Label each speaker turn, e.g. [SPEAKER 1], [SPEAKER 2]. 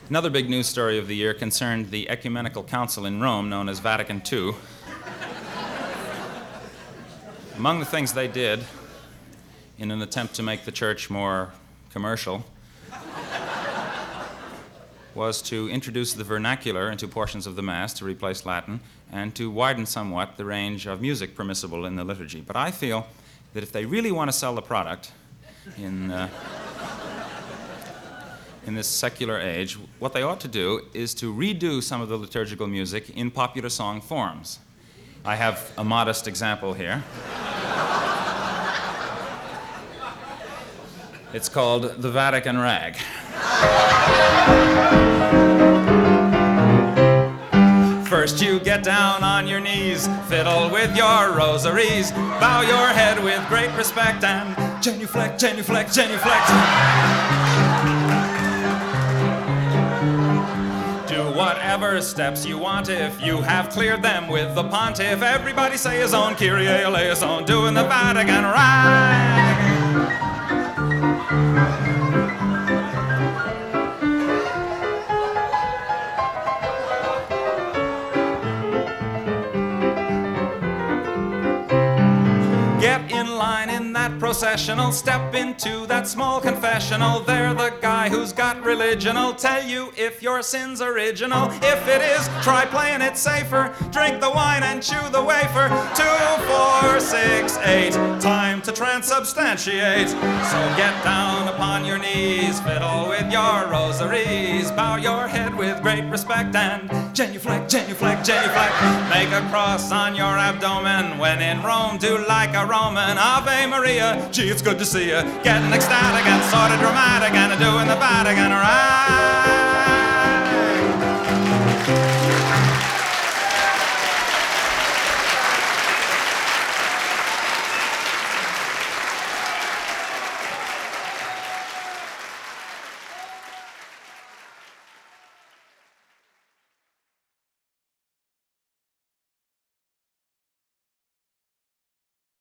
[SPEAKER 1] Another big news story of the year concerned the Ecumenical Council in Rome, known as Vatican II. Among the things they did, in an attempt to make the church more commercial, was to introduce the vernacular into portions of the Mass to replace Latin and to widen somewhat the range of music permissible in the liturgy. But I feel that if they really want to sell the product in this secular age, what they ought to do is to redo some of the liturgical music in popular song forms. I have a modest example here. It's called the Vatican Rag. First you get down on your knees, fiddle with your rosaries, bow your head with great respect and genuflect, genuflect, genuflect. Do whatever steps you want if you have cleared them with the pontiff. Everybody say his own, Kyrie eleison, doing the Vatican Rag. Get in line in that processional, step into that small confessional. There the guy who's got religion'll tell you if your sin's original. If it is, try playing it safer. Drink the wine and chew the wafer. 2, 4, 6, 8, time to transubstantiate. So get down upon your knees, fiddle with your rosaries, bow your head with great respect and genuflect, genuflect, genuflect. Make a cross on your abdomen. When in Rome, do like a Roman. Ave Maria, gee, it's good to see you. Getting ecstatic and sort of dramatic and doing the Vatican Rag.